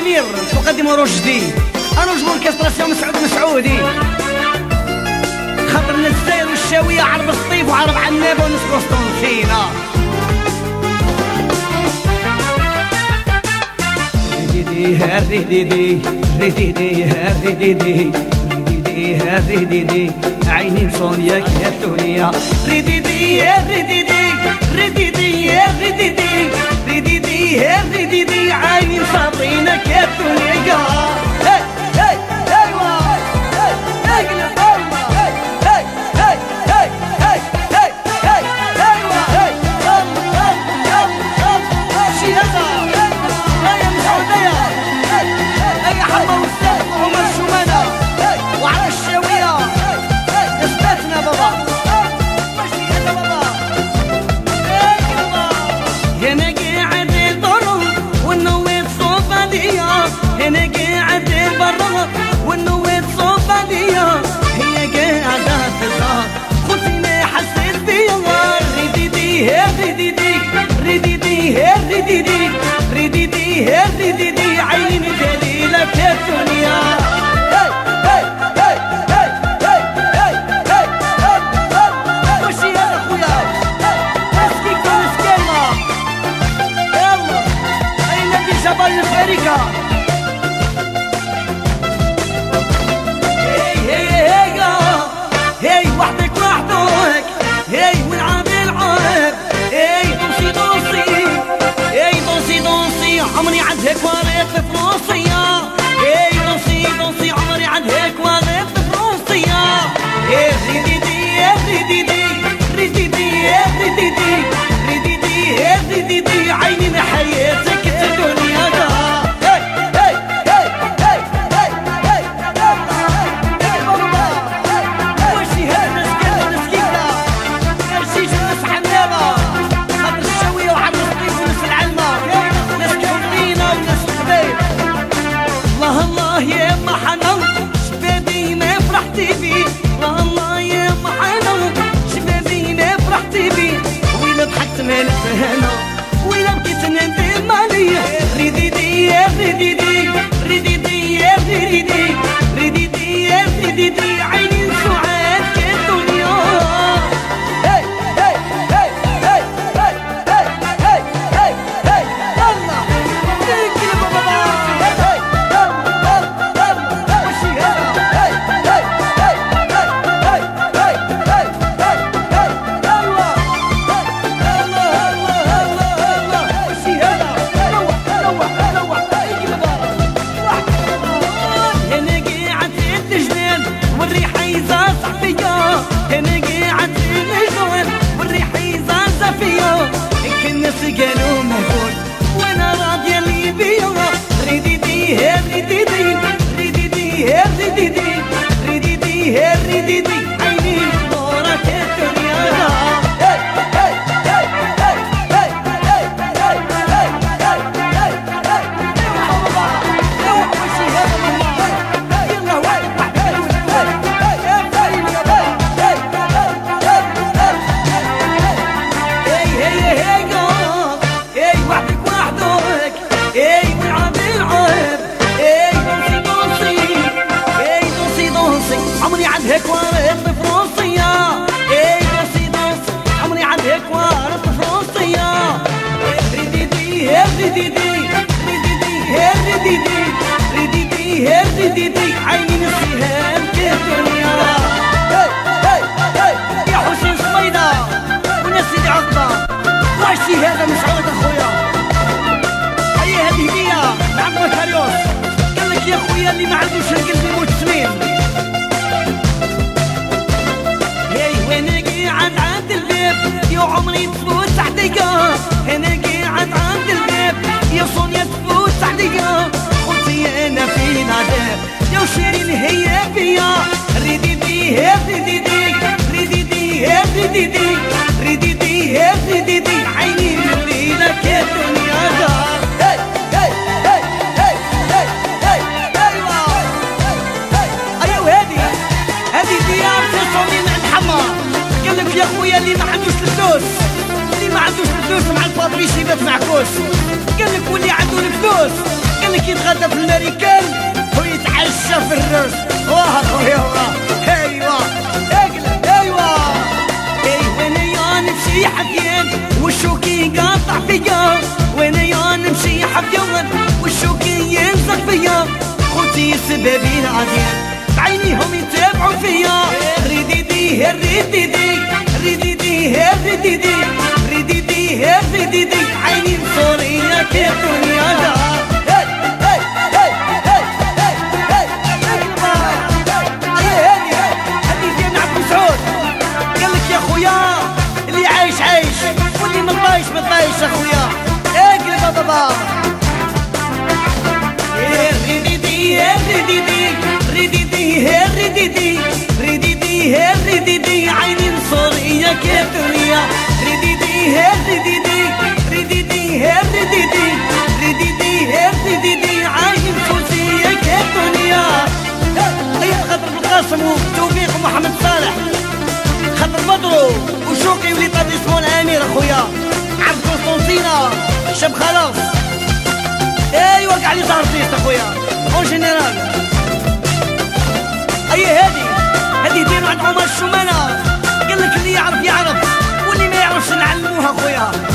كبير تقدم رشدي انا جمهور كاستراسيون مسعود مسعودي خاطر من الجزائر والشاويه عرب الصيف وعرب عنابه وناس قسطنطينه. ريديدي هريديدي ريديدي هريديدي ريديدي هريديدي عيني صونياك يا الدنيا ريديدي هريديدي ريديدي هريديدي ريديدي هريديدي عيني صابرينك يا الدنيا. ريديدي عيني دليلك يا الدنيا. وشي هذا خويا اسكيك ونسكينا يلا اين في جبل الفريقة. هي وحدك وحدك هي ونعاب العاب هي دوسي دوسي دوسي عمري عاد هيك واريت في فروسيا اي دوسي دوسي عمري عاد هيك واريت في فروسيا اي ريديدي ريديدي ريديدي ريديدي ريديدي ريديدي عيني من حياتك الدنيا من الفهنا ولا بكيت ندم عليا ريديدي ريديدي ريديدي ريديدي ريديدي ريديدي عيني سعاد كالدنيا. قالوا مهبول وانا راضيه اللي بيا ريديدي ريديدي ريديدي ريديدي ريديدي ريديدي عيني نورك الدنيا. عمري عاد هيك وارد في فروسيا اي دوسي دوسي عمري عاد هيك وارد في فروسيا ريديدي ريديدي ريديدي ريديدي ريديدي عيني نسيها في الدنيا. يا حسين صميدة وناس سيدي عقبة واشي هذا مسعود اخويا هي هذه هدية لعمك هريوس قال لك يا خويا اللي ما عندوش القلب يموت سمين. يا عمري تفوت عليا انا قاعد عند الباب يا صونيا تفوت عليا خوتي انا في نادر يا شيرين هي فيا ريديدي ريديدي ريديدي ريديدي ريديدي ريديدي عيني لك يا الدنيا. ايوه هذه ديار تصوني مع الحمار قال لك يا خويا اللي ما عندوش الفلوس اللي ما عندوش الفلوس مع البابريش يبات معكوش قال لك واللي عنده الفلوس قال لك يتغدى في الماريكان ويتعشى في الرز. واه خويا واه. ايوا اقلب ايوا. وانا يا نمشي حفيان والشوكي قاطع فيا، وانا يا نمشي حفيان والشوكي ينزق فيا، خوتي سبابي العديان بعينيهم يتابعوا فيا. ريديدي ريديدي ريديدي ريديدي ريديدي ريديدي عيني سوريا كيف دنيا. اللي عايش عايش واللي مطايش مطايش اخويا. اقلب بابا. ريديدي ريديدي ريديدي ريديدي ريديدي ريديدي عيني سوريا كيف دنيا. ريديدي ريديدي ريديدي ريديدي ريديدي ريديدي عيني سوريا كيف دنيا. طيب خاطر بالقاسم وتوفيق ومحمد صالح، خاطر بدرو وشوقي ولي طابيسمون الامير اخويا، عبد قسطنطينة شاب خلاص. ايوا كاع لي زارتيست اخويا اون جينيرال. اي هادي ديروا عند عمر الشمانة، قال لك اللي يعرف يعرف واللي ما يعرفش نعلموها اخويا.